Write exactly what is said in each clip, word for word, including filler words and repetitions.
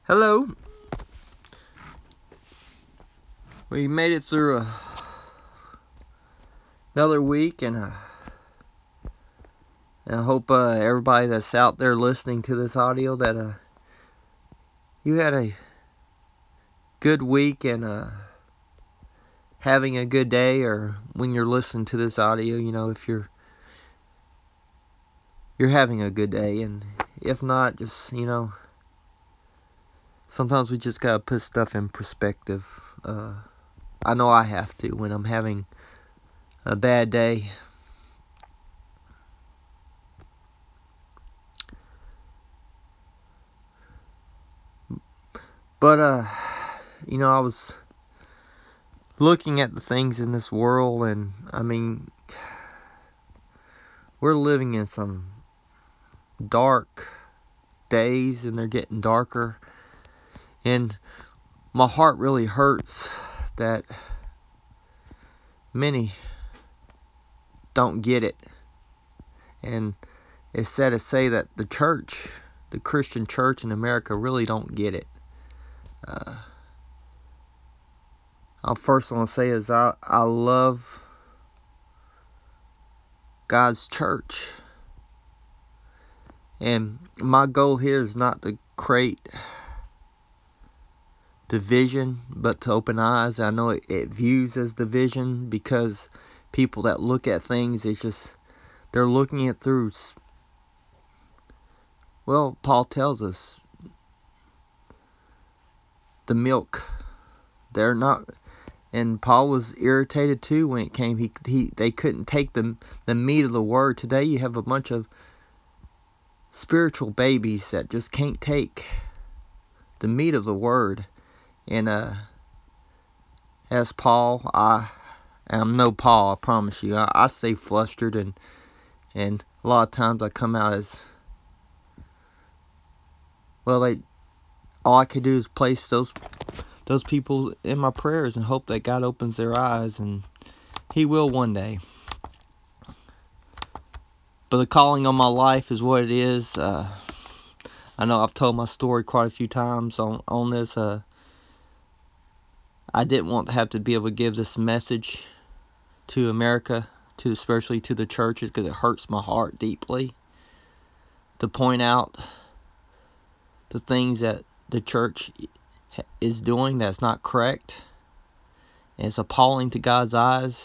Hello. We made it through uh, another week, and, uh, and I hope uh, everybody that's out there listening to this audio that uh, you had a good week and uh, having a good day, or when you're listening to this audio, you know, if you're you're having a good day, and if not, just, you know, sometimes we just gotta put stuff in perspective. Uh, I know I have to when I'm having a bad day. But, uh, you know, I was looking at the things in this world, and, I mean, we're living in some dark days, and they're getting darker. And my heart really hurts that many don't get it. And it's sad to say that the church, the Christian church in America, really don't get it. Uh, I'll first want to say is I, I love God's church. And my goal here is not to create division, but to open eyes. I know it, it views as division because people that look at things, it's just, they're looking it through, well, Paul tells us, the milk. They're not, and Paul was irritated too when it came, he, he they couldn't take the, the meat of the word. Today you have a bunch of spiritual babies that just can't take the meat of the word. And uh, as Paul, I am no Paul, I promise you. I, I stay flustered, and and a lot of times I come out as, well, they, all I could do is place those those people in my prayers and hope that God opens their eyes, and He will one day. But the calling on my life is what it is. Uh, I know I've told my story quite a few times on, on this. Uh, I didn't want to have to be able to give this message to America, to especially to the churches, because it hurts my heart deeply to point out the things that the church is doing that's not correct. And it's appalling to God's eyes.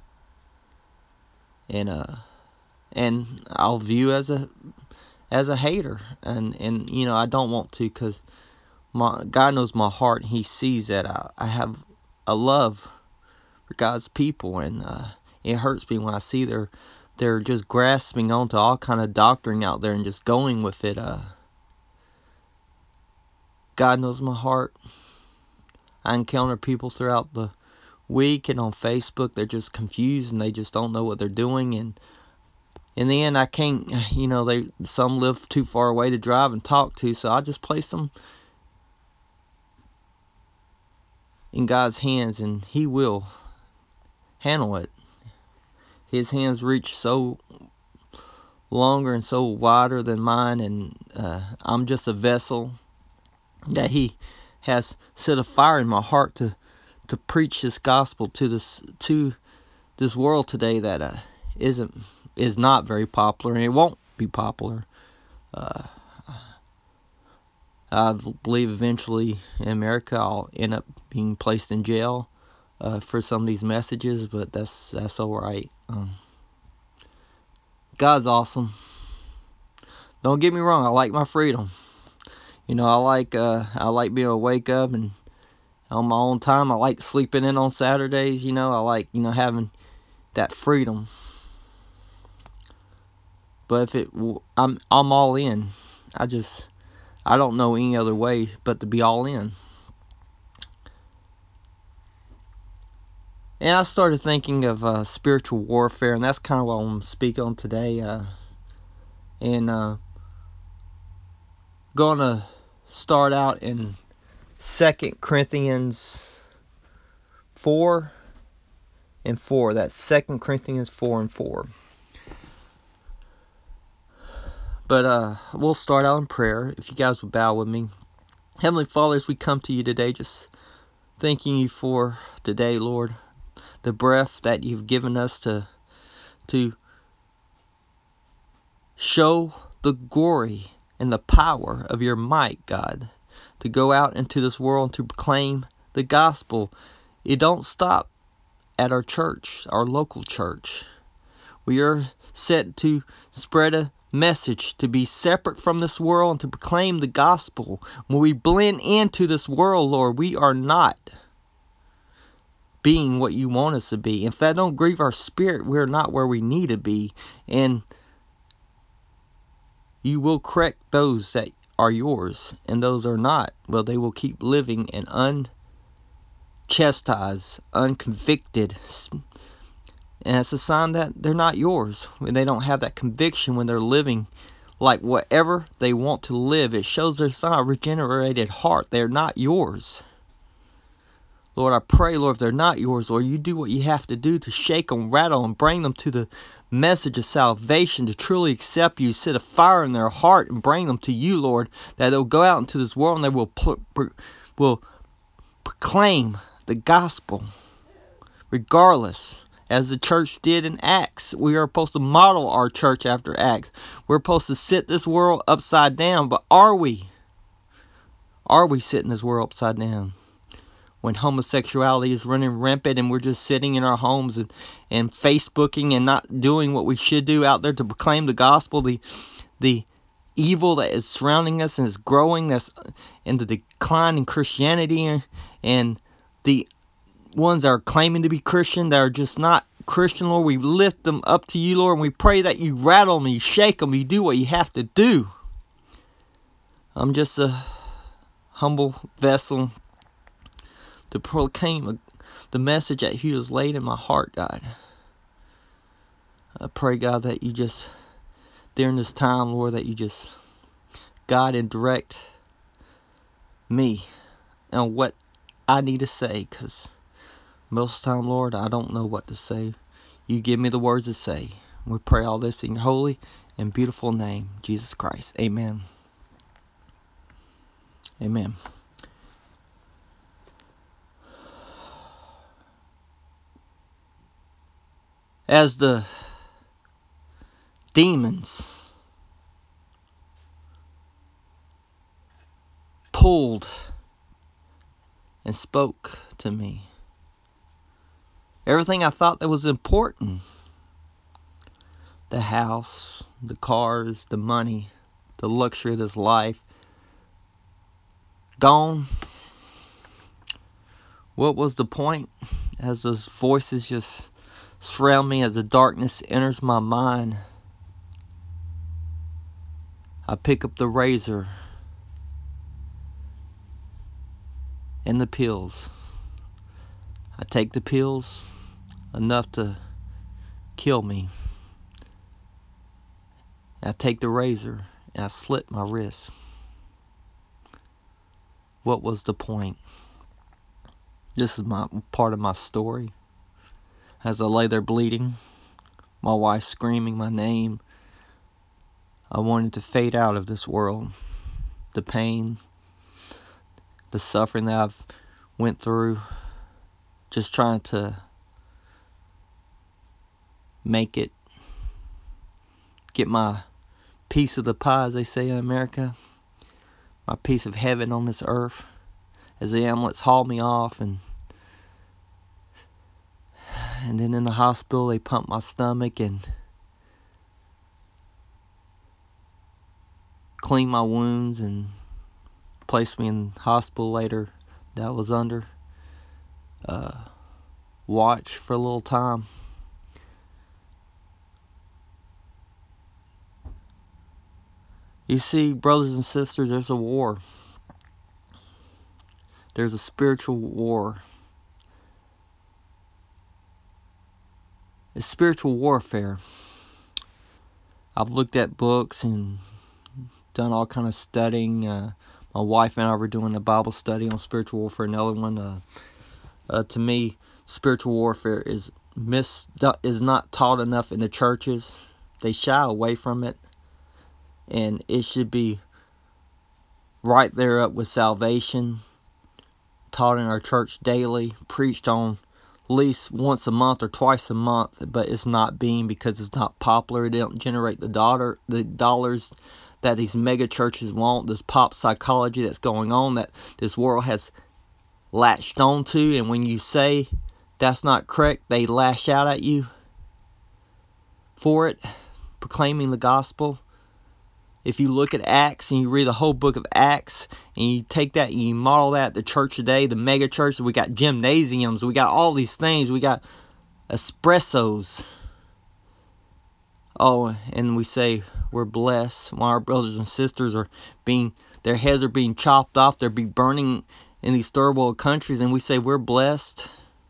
And uh, and I'll view as a as a hater, and and you know I don't want to, because my God knows my heart, and He sees that I, I have a love for God's people, and uh, it hurts me when I see they're they're just grasping onto all kind of doctrine out there and just going with it. Uh, God knows my heart. I encounter people throughout the week and on Facebook. They're just confused and they just don't know what they're doing, and in the end, I can't, you know, they some live too far away to drive and talk to, so I just place them in God's hands, and He will handle it. His hands reach so longer and so wider than mine, and uh, I'm just a vessel that He has set a fire in my heart to to preach His gospel to this to this world today that uh, isn't is not very popular, and it won't be popular. Uh, I believe eventually in America I'll end up being placed in jail uh, for some of these messages, but that's that's alright. Um, God's awesome. Don't get me wrong, I like my freedom. You know, I like uh, I like being able to wake up and on my own time. I like sleeping in on Saturdays. You know, I like you know having that freedom. But if it, I'm I'm all in. I just I don't know any other way but to be all in. And I started thinking of uh, spiritual warfare, and that's kind of what I'm going to speak on today. Uh, and uh, going to start out in Second Corinthians four and four. That's Second Corinthians four and four. But uh, we'll start out in prayer. If you guys would bow with me. Heavenly Father, as we come to you today, just thanking you for today, Lord, the breath that you've given us to to show the glory and the power of your might, God, to go out into this world and to proclaim the gospel. It don't stop at our church, our local church. We are set to spread a message, to be separate from this world and to proclaim the gospel. When we blend into this world, Lord, we are not being what you want us to be. If that don't grieve our spirit, we're not where we need to be. And you will correct those that are yours, and those are not. Well, they will keep living in unchastised, unconvicted. And it's a sign that they're not yours. When they don't have that conviction, when they're living like whatever they want to live, it shows there's not a regenerated heart. They're not yours. Lord, I pray, Lord, if they're not yours, Lord, you do what you have to do to shake them, rattle them, bring them to the message of salvation, to truly accept you, set a fire in their heart and bring them to you, Lord, that they'll go out into this world and they will, pl- pr- will proclaim the gospel regardless. As the church did in Acts, we are supposed to model our church after Acts. We're supposed to sit this world upside down, but are we? Are we sitting this world upside down? When homosexuality is running rampant and we're just sitting in our homes and, and Facebooking and not doing what we should do out there to proclaim the gospel, the the evil that is surrounding us and is growing, that's in the decline in Christianity, and the ones that are claiming to be Christian that are just not Christian, Lord, we lift them up to you, Lord, and we pray that you rattle them, you shake them, you do what you have to do. I'm just a humble vessel to proclaim the message that He has laid in my heart, God. I pray, God, that you just, during this time, Lord, that you just guide and direct me on what I need to say, because most of the time, Lord, I don't know what to say. You give me the words to say. We pray all this in your holy and beautiful name, Jesus Christ. Amen. Amen. As the demons pulled and spoke to me, everything I thought that was important, the house, the cars, the money, the luxury of this life, gone. What was the point? As those voices just surround me, as the darkness enters my mind, I pick up the razor and the pills. I take the pills, enough to kill me. I take the razor and I slit my wrist. What was the point? This is my part of my story. As I lay there bleeding, my wife screaming my name, I wanted to fade out of this world. The pain, the suffering that I've went through, just trying to make it, get my piece of the pie, as they say in America, my piece of heaven on this earth. As the ambulance hauled me off, and and then in the hospital they pumped my stomach and cleaned my wounds and placed me in the hospital later that I was under uh, watch for a little time. You see, brothers and sisters, there's a war. There's a spiritual war. It's spiritual warfare. I've looked at books and done all kind of studying. Uh, my wife and I were doing a Bible study on spiritual warfare. Another one. Uh, uh, to me, spiritual warfare is mis is not taught enough in the churches. They shy away from it, and it should be right there up with salvation, taught in our church daily, preached on at least once a month or twice a month, but it's not being because it's not popular. It don't generate the dollar, the dollars that these mega churches want. This pop psychology that's going on that this world has latched onto, and when you say that's not correct, they lash out at you for it, proclaiming the gospel. If you look at Acts and you read the whole book of Acts and you take that and you model that, the church today, the mega churches, we got gymnasiums, we got all these things, we got espressos. Oh, and we say we're blessed while our brothers and sisters are being, their heads are being chopped off, they're being burning in these third world countries, and we say we're blessed.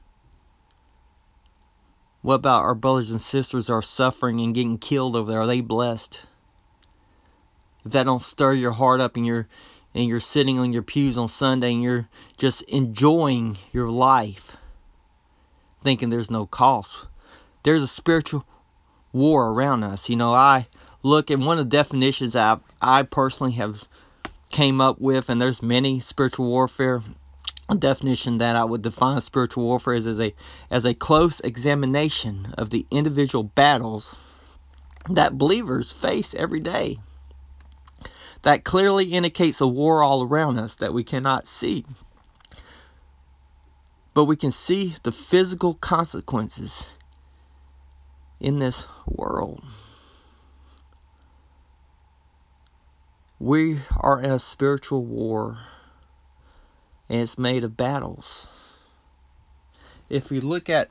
What about our brothers and sisters are suffering and getting killed over there? Are they blessed? If that don't stir your heart up and you're and you're sitting on your pews on Sunday and you're just enjoying your life, thinking there's no cost. There's a spiritual war around us. You know, I look at one of the definitions I I personally have came up with, and there's many spiritual warfare. A definition that I would define spiritual warfare is as a as a close examination of the individual battles that believers face every day. That clearly indicates a war all around us that we cannot see. But we can see the physical consequences in this world. We are in a spiritual war, and it's made of battles. If we look at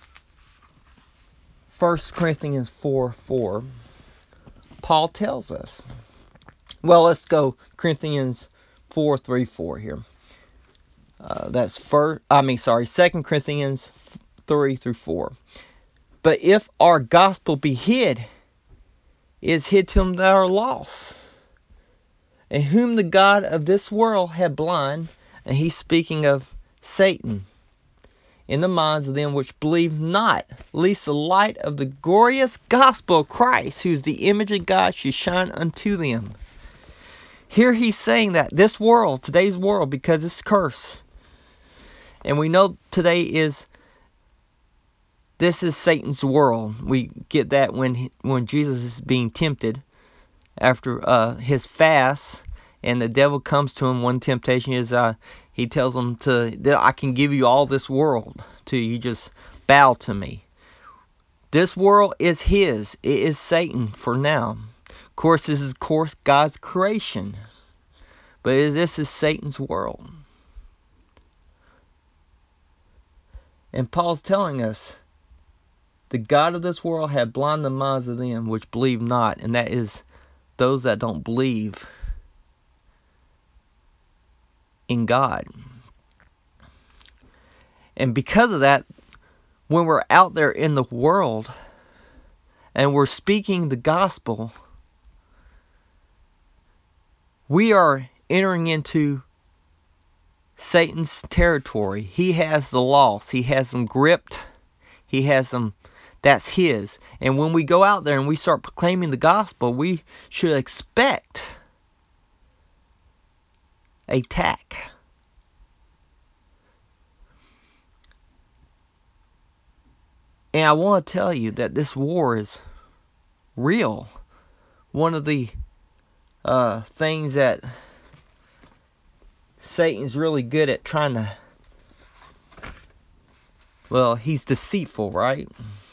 First Corinthians four four, Paul tells us. Well, let's go Corinthians four three four here. Uh, that's first. I mean, sorry, Second Corinthians three through four. But if our gospel be hid, it is hid to them that are lost, and whom the God of this world had blind, and he's speaking of Satan, in the minds of them which believe not, lest the light of the glorious gospel of Christ, who is the image of God, should shine unto them. Here he's saying that this world, today's world, because it's cursed, and we know today is, this is Satan's world. We get that when he, when Jesus is being tempted after uh, his fast, and the devil comes to him. One temptation is uh, he tells him to, I can give you all this world to you, just bow to me. This world is his. It is Satan for now. Of course, this is of course God's creation, but this is Satan's world. And Paul's telling us, the God of this world had blinded the minds of them which believe not, and that is those that don't believe in God. And because of that, when we're out there in the world and we're speaking the gospel, we are entering into Satan's territory. He has the lost. He has them gripped. He has them, that's his. And when we go out there and we start proclaiming the gospel, we should expect attack. And I want to tell you that this war is real. One of the uh, things that Satan's really good at trying to, well, he's deceitful, right?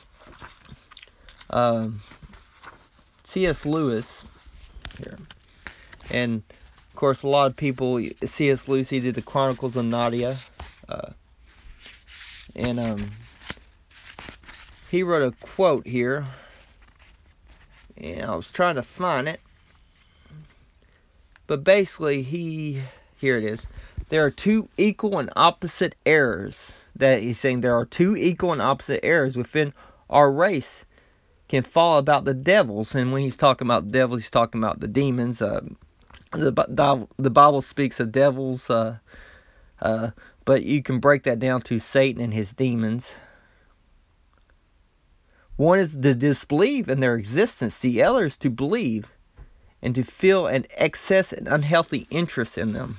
Um, C S Lewis here, and of course a lot of people, C S Lewis, he did the Chronicles of Narnia, uh, and um, he wrote a quote here, and I was trying to find it, but basically he, here it is. There are two equal and opposite errors. That he's saying there are two equal and opposite errors within our race can fall about the devils. And when he's talking about devils, he's talking about the demons. Uh, the, the Bible speaks of devils, uh, uh, but you can break that down to Satan and his demons. One is to disbelieve in their existence. The other is to believe and to feel an excess and unhealthy interest in them.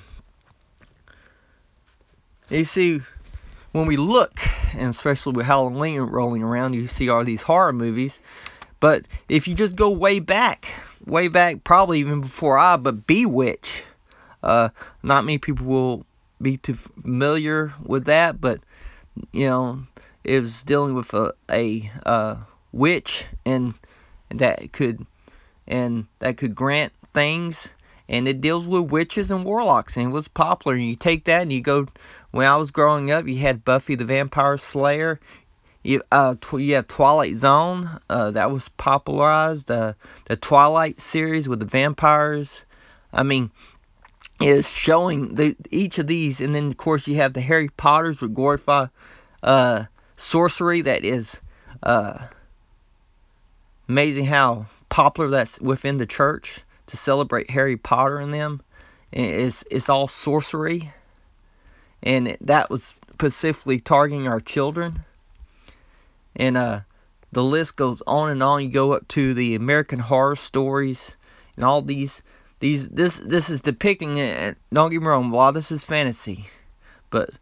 You see, when we look, and especially with Halloween rolling around, you see all these horror movies. But if you just go way back, way back, probably even before I, but Bewitched, uh, not many people will be too familiar with that, but, you know, it was dealing with a, a uh, witch, and, and that could, and that could grant things, and it deals with witches and warlocks, and it was popular. And you take that and you go, when I was growing up, you had Buffy the Vampire Slayer. You, uh, tw- you have Twilight Zone, uh, that was popularized, uh, the Twilight series with the vampires. I mean, it's showing the, each of these, and then of course you have the Harry Potters with glorify uh, sorcery. That is uh, amazing how popular that's within the church to celebrate Harry Potter and them. And it's, it's all sorcery, and it, that was specifically targeting our children. And uh, the list goes on and on. You go up to the American Horror Stories and all these. These this this is depicting it. Don't get me wrong. While this is fantasy, but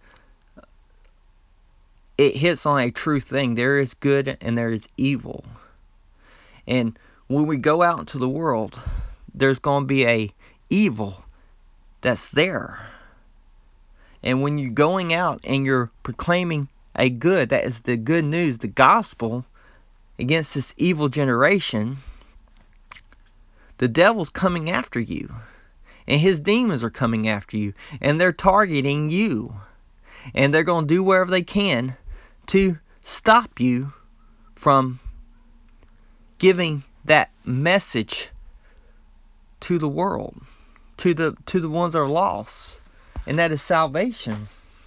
it hits on a true thing. There is good and there is evil. And when we go out into the world, there's going to be a evil that's there. And when you're going out and you're proclaiming a good, that is the good news, the gospel, against this evil generation, the devil's coming after you, and his demons are coming after you, and they're targeting you, and they're going to do whatever they can to stop you from giving that message to the world, to the to the ones that are lost, and that is salvation.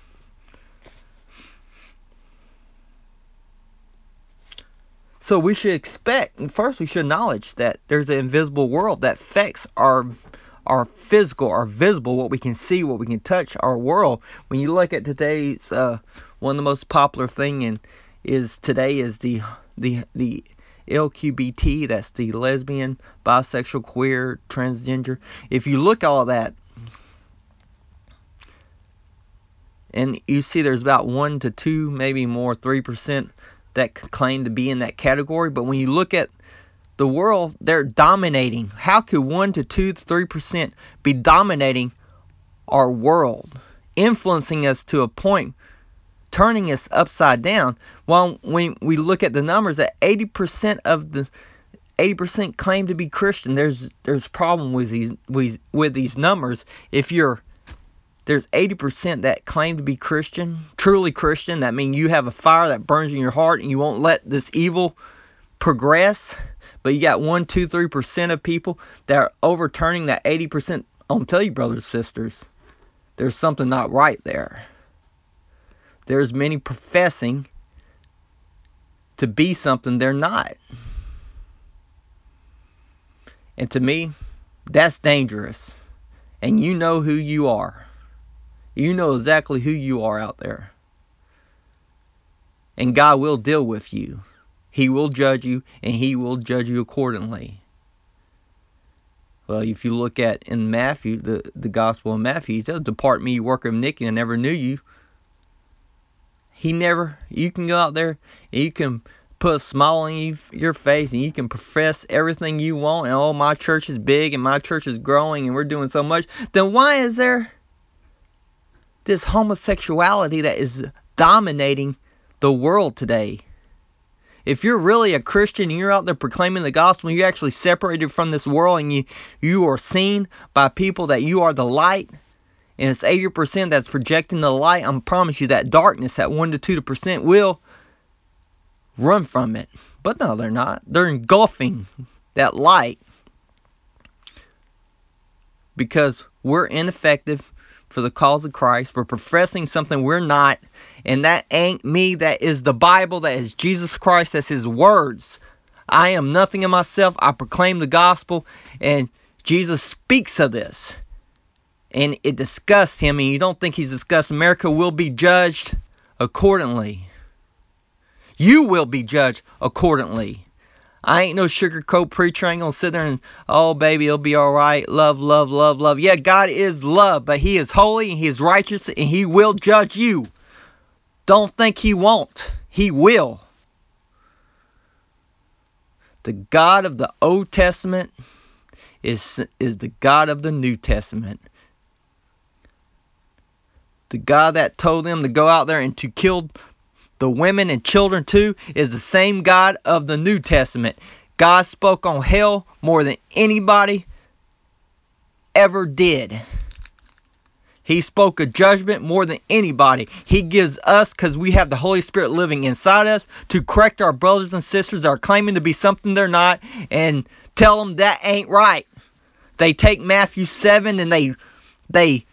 So we should expect, first we should acknowledge that there's an invisible world that affects our our physical, our visible, what we can see, what we can touch, our world. When you look at today's, uh, one of the most popular thing in, is today is the the the L G B T, that's the lesbian, bisexual, queer, transgender. If you look at all that, and you see there's about one to two, maybe more, three percent that claim to be in that category. But when you look at the world, they're dominating. How could one to two to three percent be dominating our world, influencing us to a point, turning us upside down? While when we look at the numbers, that eighty percent of the eighty percent claim to be Christian. There's there's a problem with these with, with these numbers. If you're There's eighty percent that claim to be Christian, truly Christian. That means you have a fire that burns in your heart and you won't let this evil progress. But you got one, two, three percent of people that are overturning that eighty percent. I'm gonna tell you, brothers and sisters, there's something not right there. There's many professing to be something they're not. And to me, that's dangerous. And you know who you are. You know exactly who you are out there. And God will deal with you. He will judge you, and He will judge you accordingly. Well, if you look at in Matthew, the, the Gospel of Matthew, He says, "Depart me, you worker of iniquity, I never knew you." He never, you can go out there, and you can put a smile on you, your face, and you can profess everything you want, and oh, my church is big, and my church is growing, and we're doing so much. Then why is there this homosexuality that is dominating the world today? If you're really a Christian and you're out there proclaiming the gospel, and you're actually separated from this world, and you, you are seen by people that you are the light, and it's eighty percent that's projecting the light, I promise you that darkness, that one to two percent, will run from it. But no, they're not. They're engulfing that light because we're ineffective for the cause of Christ. We're professing something we're not. And that ain't me. That is the Bible. That is Jesus Christ. That's His words. I am nothing of myself. I proclaim the gospel. And Jesus speaks of this. And it disgusts Him. And you don't think He's disgusted. America will be judged accordingly. You will be judged accordingly. I ain't no sugarcoat preacher. I ain't gonna sit there and, oh, baby, it'll be alright. Love, love, love, love. Yeah, God is love, but He is holy, and He is righteous, and He will judge you. Don't think He won't. He will. The God of the Old Testament is, is the God of the New Testament. The God that told them to go out there and to kill the women and children too is the same God of the New Testament. God spoke on hell more than anybody ever did. He spoke of judgment more than anybody. He gives us, because we have the Holy Spirit living inside us, to correct our brothers and sisters that are claiming to be something they're not, and tell them that ain't right. They take Matthew seven and they they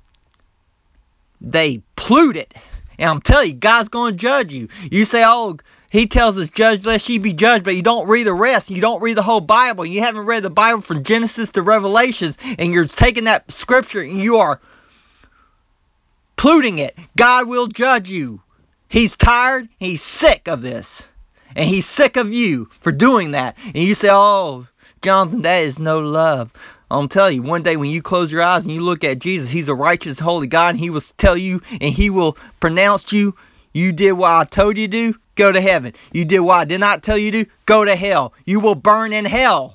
they pollute it. And I'm telling you, God's going to judge you. You say, oh, He tells us, judge lest ye be judged, but you don't read the rest. You don't read the whole Bible. You haven't read the Bible from Genesis to Revelations, and you're taking that scripture and you are polluting it. God will judge you. He's tired. He's sick of this. And He's sick of you for doing that. And you say, oh, Jonathan, that is no love. I'm telling you, one day when you close your eyes and you look at Jesus, He's a righteous, holy God, and He will tell you and He will pronounce you, you did what I told you to do, go to heaven. You did what I did not tell you to do, go to hell. You will burn in hell.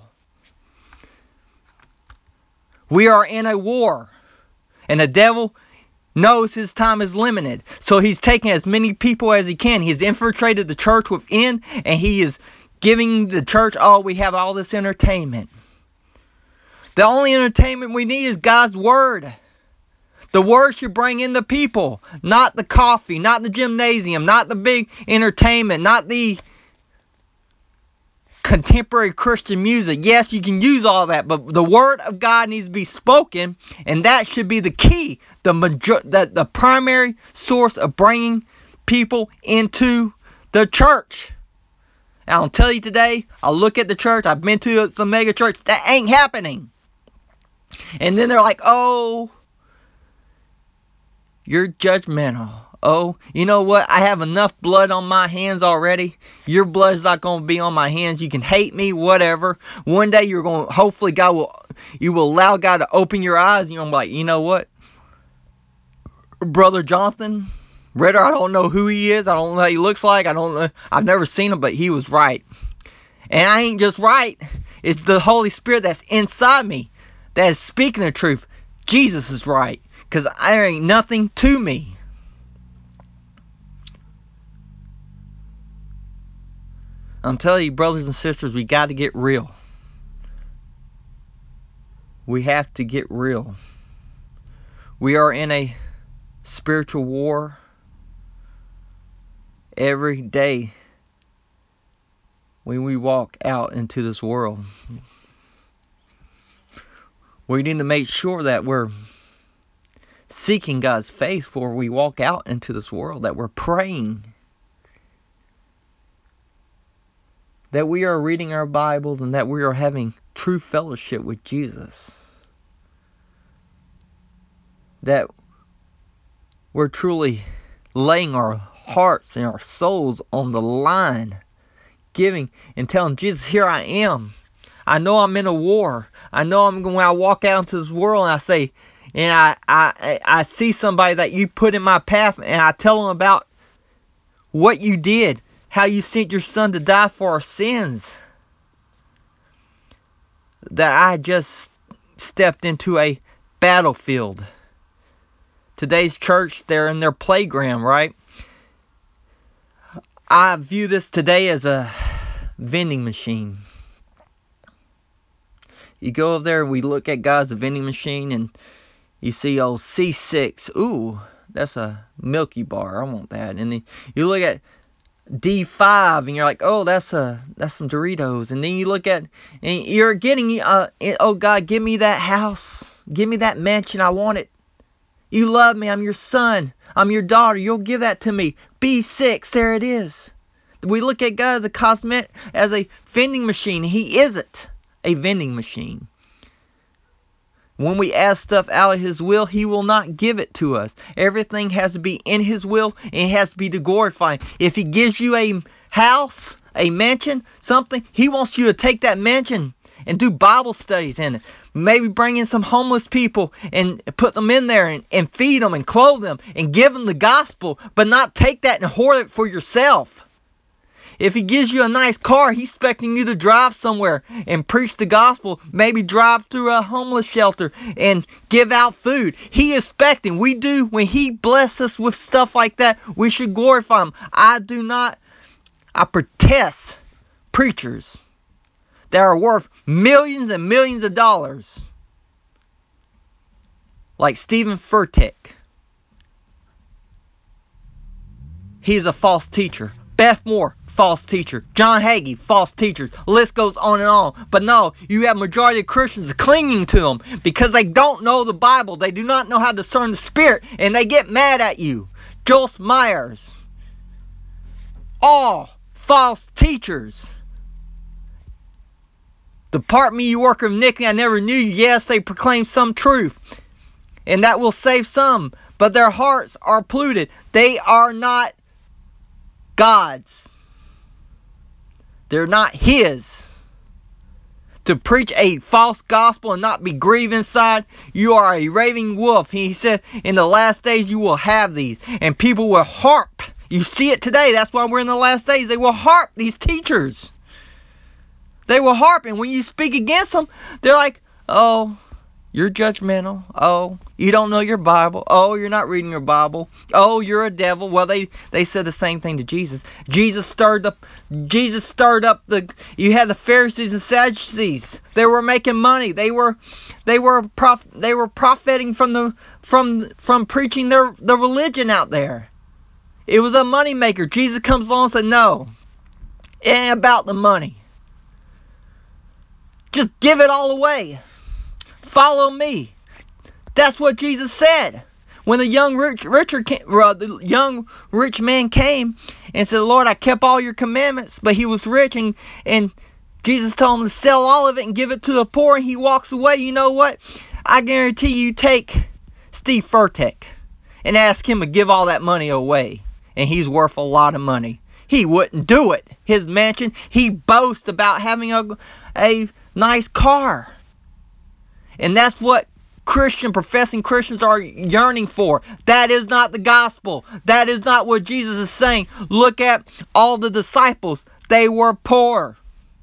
We are in a war, and the devil knows his time is limited. So he's taking as many people as he can. He's infiltrated the church within, and he is giving the church, oh, we have all this entertainment. The only entertainment we need is God's Word. The Word should bring in the people, not the coffee, not the gymnasium, not the big entertainment, not the contemporary Christian music. Yes, you can use all that, but the Word of God needs to be spoken, and that should be the key, the major- the, the primary source of bringing people into the church. And I'll tell you today, I look at the church, I've been to some mega church, that ain't happening. And then they're like, oh, you're judgmental. Oh, you know what? I have enough blood on my hands already. Your blood's not going to be on my hands. You can hate me, whatever. One day you're going to, hopefully God will, you will allow God to open your eyes. And you're like, you know what? Brother Jonathan, Ritter, I don't know who he is. I don't know what he looks like. I don't know. I've never seen him, but he was right. And I ain't just right. It's the Holy Spirit that's inside me that is speaking the truth. Jesus is right. Because there ain't nothing to me. I'm telling you, brothers and sisters, we got to get real. We have to get real. We are in a spiritual war every day when we walk out into this world. We need to make sure that we're seeking God's face before we walk out into this world, that we're praying, that we are reading our Bibles, and that we are having true fellowship with Jesus, that we're truly laying our hearts and our souls on the line, giving and telling Jesus, here I am. I know I'm in a war. I know I'm when I walk out into this world and I say, and I, I, I see somebody that you put in my path, and I tell them about what you did, how you sent your Son to die for our sins, that I just stepped into a battlefield. Today's church, they're in their playground, right? I view this today as a vending machine. You go over there, we look at God as a vending machine, and you see, oh, C six. Ooh, that's a Milky Bar. I want that. And then you look at D five, and you're like, oh, that's a that's some Doritos. And then you look at, and you're getting, uh, oh God, give me that house, give me that mansion, I want it. You love me, I'm your son, I'm your daughter, you'll give that to me. B six, there it is. We look at God as a cosmetic, as a vending machine. He isn't a vending machine. When we ask stuff out of His will, He will not give it to us. Everything has to be in His will, and it has to be to glorify Him. If He gives you a house, a mansion, something, he wants you to take that mansion and do Bible studies in it. Maybe bring in some homeless people and put them in there and, and feed them and clothe them and give them the gospel, but not take that and hoard it for yourself. If he gives you a nice car, he's expecting you to drive somewhere and preach the gospel. Maybe drive through a homeless shelter and give out food. He is expecting. We do. When he blesses us with stuff like that, we should glorify him. I do not. I protest preachers that are worth millions and millions of dollars. Like Steven Furtick. He's a false teacher. Beth Moore, false teacher. John Hagee, false teachers. The list goes on and on. But no, you have majority of Christians clinging to them because they don't know the Bible. They do not know how to discern the Spirit, and they get mad at you. Joyce Myers. All false teachers. Depart me, you worker of iniquity, I never knew you. Yes, they proclaim some truth, and that will save some, but their hearts are polluted. They are not God's. They're not His. To preach a false gospel and not be grieved inside, you are a raving wolf. He said, in the last days you will have these, and people will harp. You see it today. That's why we're in the last days. They will harp these teachers. They will harp, and when you speak against them, they're like, oh, you're judgmental. Oh, you don't know your Bible. Oh, you're not reading your Bible. Oh, you're a devil. Well, they, they said the same thing to Jesus. Jesus stirred up. Jesus stirred up the. You had the Pharisees and Sadducees. They were making money. They were, they were prof, They were profiting from the from from preaching their the religion out there. It was a money maker. Jesus comes along and said, no, it ain't about the money. Just give it all away. Follow me. That's what Jesus said. When the young rich, richer came, uh, the young rich man came and said, Lord, I kept all your commandments, but he was rich, and, and Jesus told him to sell all of it and give it to the poor, and he walks away. You know what? I guarantee you take Steve Furtick and ask him to give all that money away, and he's worth a lot of money. He wouldn't do it. His mansion, he boasts about having a, a nice car. And that's what Christian, professing Christians are yearning for. That is not the gospel. That is not what Jesus is saying. Look at all the disciples. They were poor.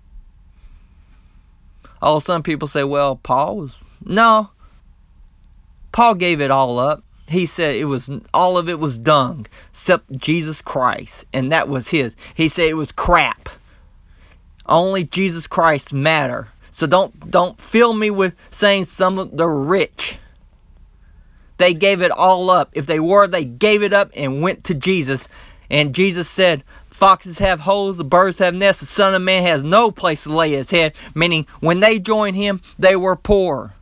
Oh, some people say, well, Paul was... No. Paul gave it all up. He said it was all of it was dung, except Jesus Christ. And that was his. He said it was crap. Only Jesus Christ matter. So don't don't fill me with saying some of the rich. They gave it all up. If they were, they gave it up and went to Jesus. And Jesus said, foxes have holes, the birds have nests, the Son of Man has no place to lay his head. Meaning, when they joined him, they were poor.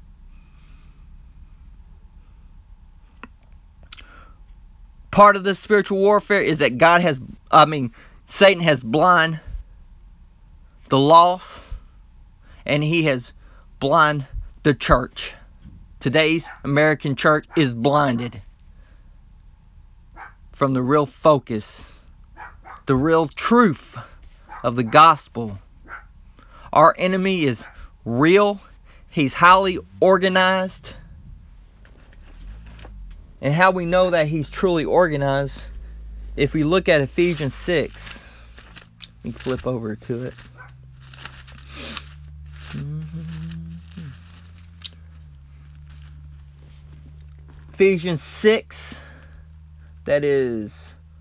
Part of this spiritual warfare is that God has, I mean, Satan has blind the lost, and he has blinded the church. Today's American church is blinded from the real focus, the real truth of the gospel. Our enemy is real. He's highly organized. And how we know that he's truly organized, if we look at Ephesians six. Let me flip over to it. Mm-hmm. Ephesians six, that is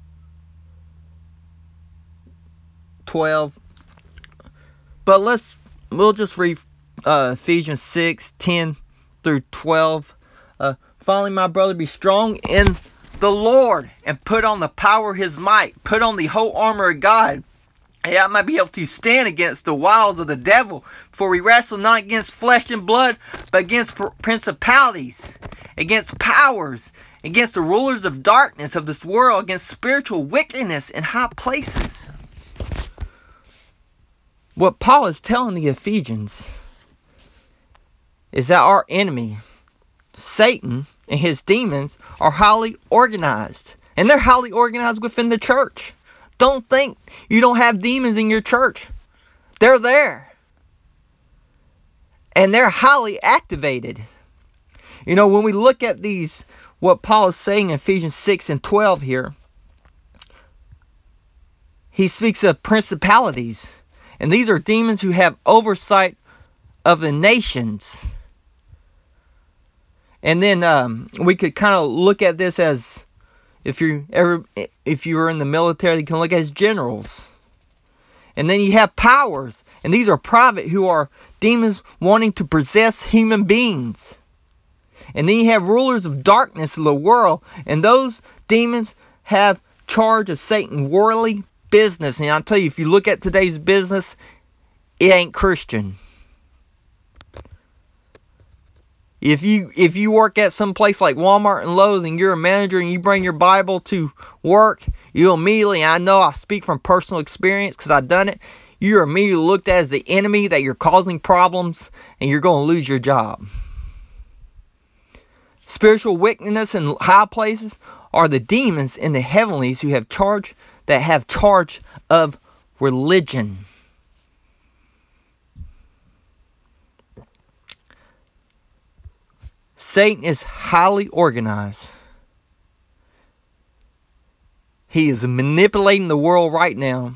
twelve. But let's, we'll just read uh, Ephesians six, ten through twelve. Uh, Finally, my brother, be strong in the Lord, and put on the power of his might. Put on the whole armor of God, and I might be able to stand against the wiles of the devil. For we wrestle not against flesh and blood, but against principalities, against powers, against the rulers of darkness of this world, against spiritual wickedness in high places. What Paul is telling the Ephesians is that our enemy, Satan, and his demons are highly organized. And they're highly organized within the church. Don't think you don't have demons in your church. They're there. And they're highly activated. You know, when we look at these, what Paul is saying in Ephesians six and twelve here, he speaks of principalities. And these are demons who have oversight of the nations. And then um, we could kind of look at this as, if you ever, if you were in the military, you can look at as generals. And then you have powers, and these are private, who are demons wanting to possess human beings. And then you have rulers of darkness of the world, and those demons have charge of Satan's worldly business. And I'll tell you, if you look at today's business, it ain't Christian. If you if you work at some place like Walmart and Lowe's and you're a manager and you bring your Bible to work, you immediately, I know I speak from personal experience because I've done it, you're immediately looked at as the enemy, that you're causing problems, and you're going to lose your job. Spiritual wickedness in high places are the demons in the heavenlies who have charge, that have charge of religion. Satan is highly organized. He is manipulating the world right now.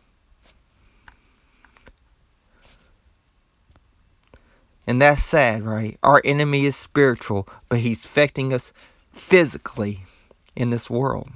And that's sad, right? Our enemy is spiritual, but he's affecting us physically in this world.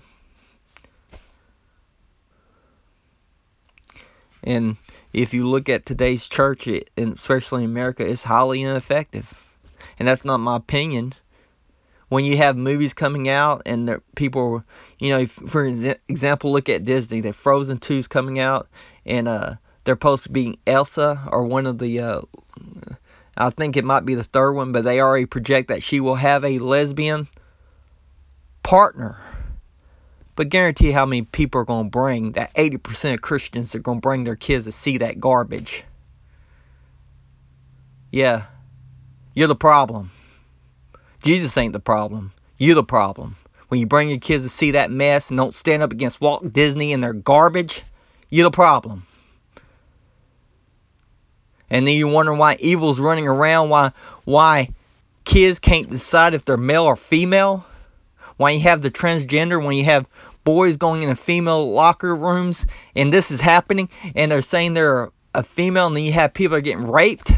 And if you look at today's church, it, and especially in America, it's highly ineffective. And that's not my opinion. When you have movies coming out and people, you know, if, for example, look at Disney. The Frozen two is coming out, and uh, they're supposed to be Elsa, or one of the, uh, I think it might be the third one, but they already project that she will have a lesbian partner. But guarantee how many people are going to bring, that eighty percent of Christians are going to bring their kids to see that garbage. Yeah. You're the problem. Jesus ain't the problem. You're the problem. When you bring your kids to see that mess and don't stand up against Walt Disney and their garbage, you're the problem. And then you're wondering why evil's running around, why why kids can't decide if they're male or female. Why you have the transgender, when you have boys going into female locker rooms and this is happening and they're saying they're a female, and then you have people that are getting raped.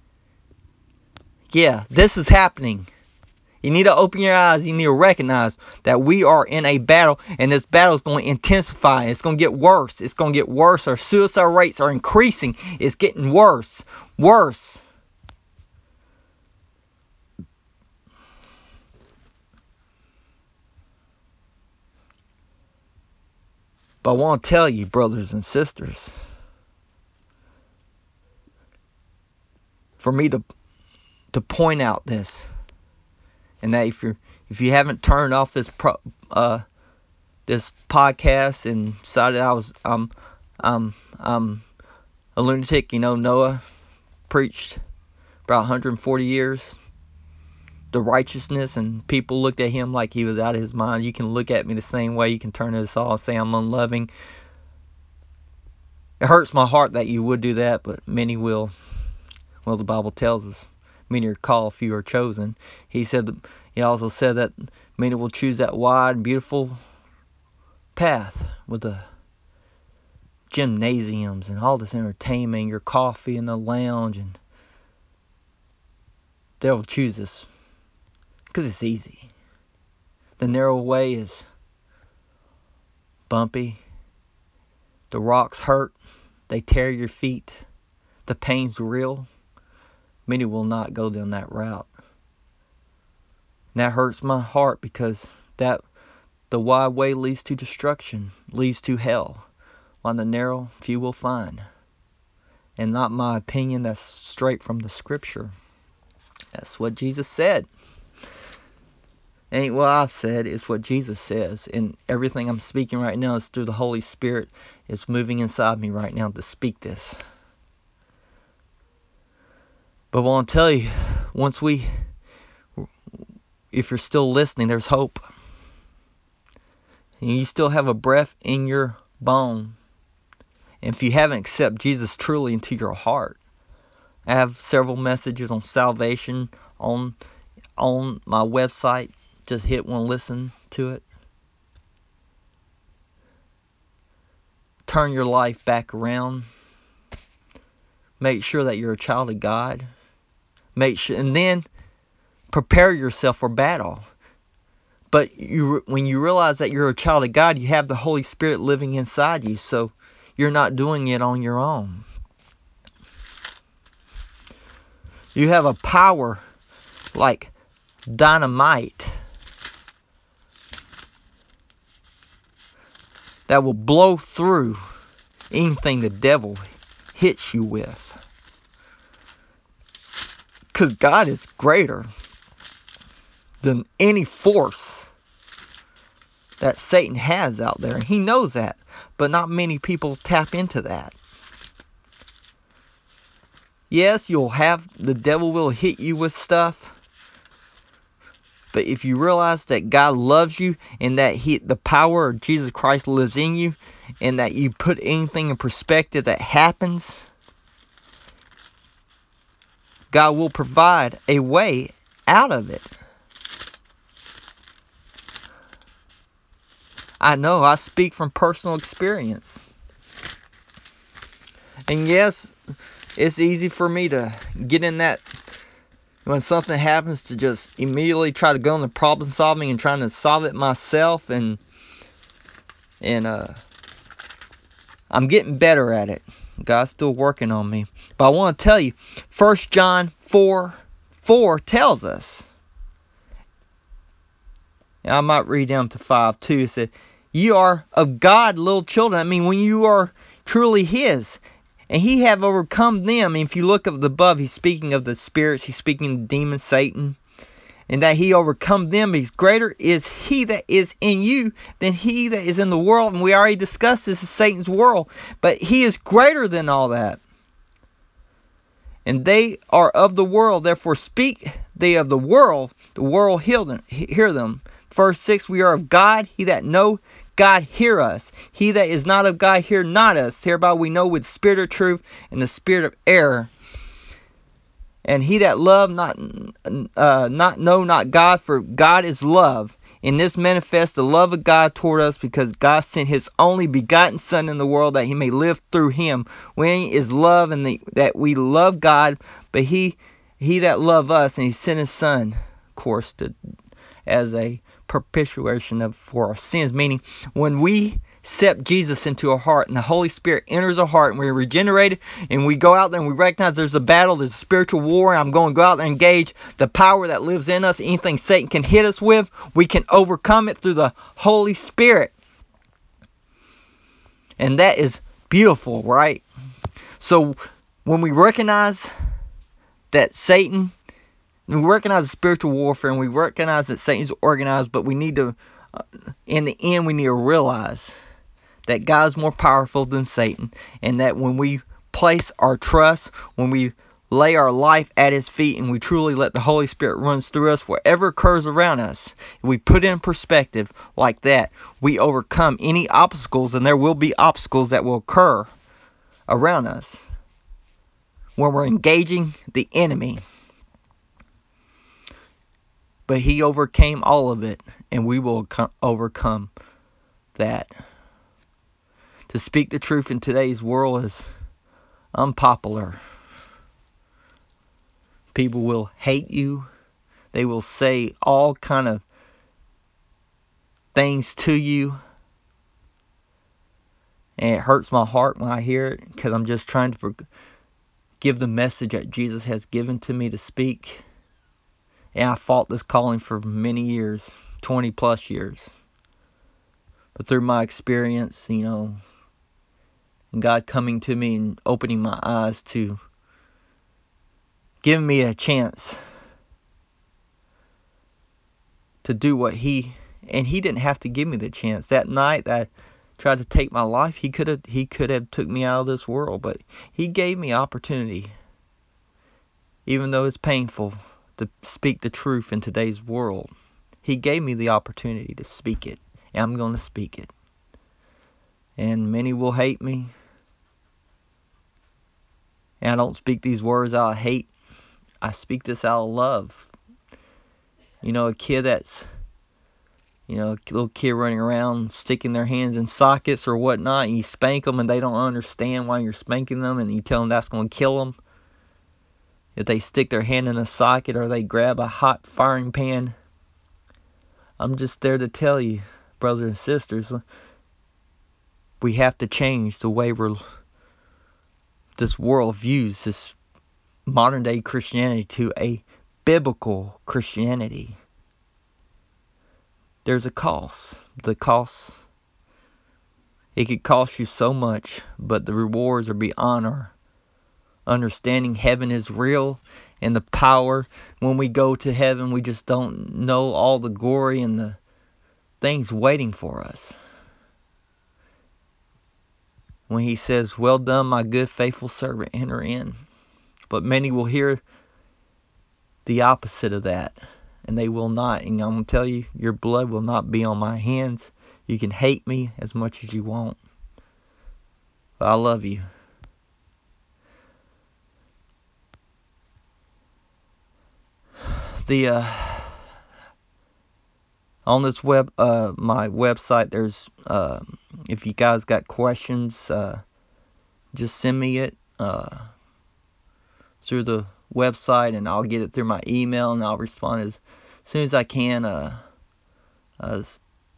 Yeah, this is happening. You need to open your eyes. You need to recognize that we are in a battle, and this battle is going to intensify. It's going to get worse. It's going to get worse. Our suicide rates are increasing. It's getting worse. Worse. But I want to tell you, brothers and sisters, for me to to point out this, and that if you if you haven't turned off this pro, uh this podcast and decided I was um um um a lunatic, you know, Noah preached about one hundred forty years the righteousness, and people looked at him like he was out of his mind. You can look at me the same way. You can turn this off and say I'm unloving. It hurts my heart that you would do that, but many will. Well, the Bible tells us many are called, few are chosen. He said, he also said that many will choose that wide and beautiful path with the gymnasiums and all this entertainment, your coffee in the lounge, and they'll choose this because it's easy. The narrow way is bumpy. The rocks hurt. They tear your feet. The pain's real. Many will not go down that route. And that hurts my heart, because that the wide way leads to destruction, leads to hell. On the narrow, few will find. And not my opinion, that's straight from the scripture. That's what Jesus said. Ain't what I've said, it's what Jesus says. And everything I'm speaking right now is through the Holy Spirit. It's moving inside me right now to speak this. But I want to tell you, once we, if you're still listening, there's hope. And you still have a breath in your backbone. And if you haven't accepted Jesus truly into your heart, I have several messages on salvation on on my website. Just hit one, listen to it. Turn your life back around. Make sure that you're a child of God. Make sure, and then prepare yourself for battle. But you, when you realize that you're a child of God, you have the Holy Spirit living inside you, so you're not doing it on your own. You have a power like dynamite that will blow through anything the devil hits you with. Because God is greater than any force that Satan has out there. And he knows that. But not many people tap into that. Yes, you'll have, the devil will hit you with stuff. But if you realize that God loves you and that he, the power of Jesus Christ lives in you, and that you put anything in perspective that happens, God will provide a way out of it. I know, I speak from personal experience. And yes, it's easy for me to get in that, when something happens, to just immediately try to go into problem solving and trying to solve it myself. And and uh, I'm getting better at it. God's still working on me. But I want to tell you, First John four four tells us, and I might read down to five too. It said, "You are of God, little children." I mean, when you are truly His, and He have overcome them. I mean, if you look up above, He's speaking of the spirits. He's speaking of the demon Satan, and that He overcome them. Because greater is He that is in you than he that is in the world. And we already discussed this is Satan's world, but He is greater than all that. And they are of the world, therefore speak they of the world, the world hear them. Hear them. Verse six, we are of God, he that know God hear us. He that is not of God hear not us. Hereby we know with spirit of truth and the spirit of error. And he that love not uh, not know not God, for God is love. In this manifests the love of God toward us, because God sent His only begotten Son in the world, that He may live through Him. When is love, and the, that we love God, but He He that love us, and He sent His Son, of course, to, as a propitiation of for our sins. Meaning, when we accept Jesus into our heart and the Holy Spirit enters our heart and we're regenerated and we go out there and we recognize there's a battle, there's a spiritual war, and I'm going to go out there and engage the power that lives in us. Anything Satan can hit us with, we can overcome it through the Holy Spirit. And that is beautiful, right? So when we recognize that Satan, we recognize the spiritual warfare, and we recognize that Satan's organized, but we need to, uh, in the end, we need to realize that God is more powerful than Satan, and that when we place our trust, when we lay our life at His feet, and we truly let the Holy Spirit run through us, whatever occurs around us, if we put it in perspective like that, we overcome any obstacles, and there will be obstacles that will occur around us when we're engaging the enemy. But He overcame all of it, and we will overcome that. To speak the truth in today's world is unpopular. People will hate you. They will say all kind of things to you. And it hurts my heart when I hear it, because I'm just trying to give the message that Jesus has given to me to speak. And I fought this calling for many years, twenty plus years. But through my experience, you know, and God coming to me and opening my eyes to give me a chance to do what He, and He didn't have to give me the chance. That night that I tried to take my life, He could have He could have took me out of this world, but He gave me opportunity, even though it's painful to speak the truth in today's world. He gave me the opportunity to speak it, and I'm going to speak it. and many will hate me. And I don't speak these words out of hate. I speak this out of love. You know, a kid that's, you know, a little kid running around sticking their hands in sockets or whatnot, and you spank them and they don't understand why you're spanking them, and you tell them that's going to kill them. If they stick their hand in a socket or they grab a hot frying pan, I'm just there to tell you, brothers and sisters, we have to change the way we're, this world views this modern day Christianity to a biblical Christianity. There's a cost. The cost, it could cost you so much, but the rewards are beyond our understanding. Heaven is real, and the power, when we go to heaven, we just don't know all the glory and the things waiting for us. When he says, well done, my good faithful servant, enter in. But many will hear the opposite of that, and they will not. And I'm going to tell you, your blood will not be on my hands. You can hate me as much as you want, but I love you. The uh, on this web, uh, my website, there's uh, if you guys got questions, uh, just send me it uh, through the website, and I'll get it through my email, and I'll respond as soon as I can. Uh, as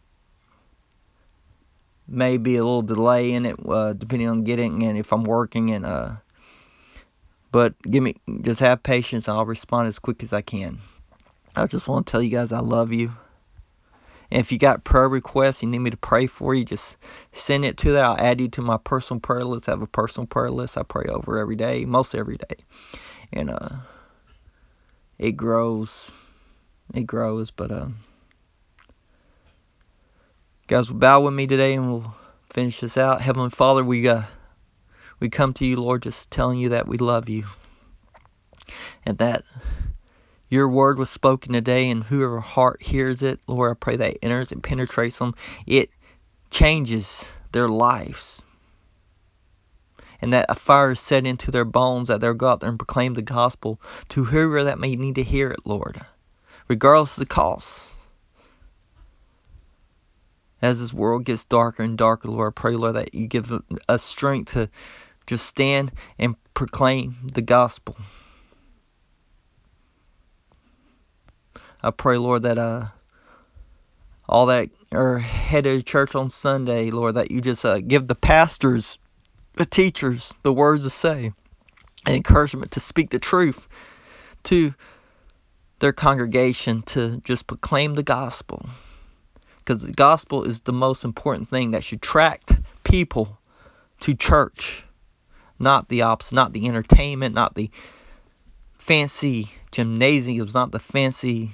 maybe a little delay in it, uh, depending on getting and if I'm working, and uh, but give me, just have patience. I'll respond as quick as I can. I just want to tell you guys I love you. And if you got prayer requests you need me to pray for you, just send it to that. I'll add you to my personal prayer list. I have a personal prayer list I pray over every day, most every day. And uh, it grows. It grows. But uh, guys, will bow with me today and we'll finish this out. Heavenly Father, we uh, we come to you, Lord, just telling you that we love you. And that your word was spoken today, and whoever heart hears it, Lord, I pray that it enters and penetrates them. It changes their lives. And that a fire is set into their bones, that they'll go out there and proclaim the gospel to whoever that may need to hear it, Lord, regardless of the cost. As this world gets darker and darker, Lord, I pray, Lord, that you give us strength to just stand and proclaim the gospel. I pray, Lord, that uh, all that are headed to church on Sunday, Lord, that you just uh, give the pastors, the teachers, the words to say, and encouragement to speak the truth to their congregation, to just proclaim the gospel. Because the gospel is the most important thing that should attract people to church. Not the opposite, not the entertainment, not the fancy gymnasiums, not the fancy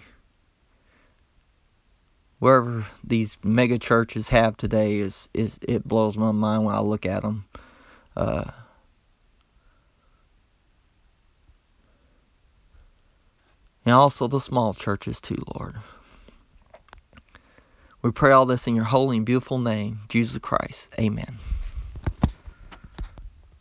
wherever these mega churches have today. Is is it blows my mind when I look at them. Uh, and also the small churches too, Lord. We pray all this in your holy and beautiful name, Jesus Christ. Amen.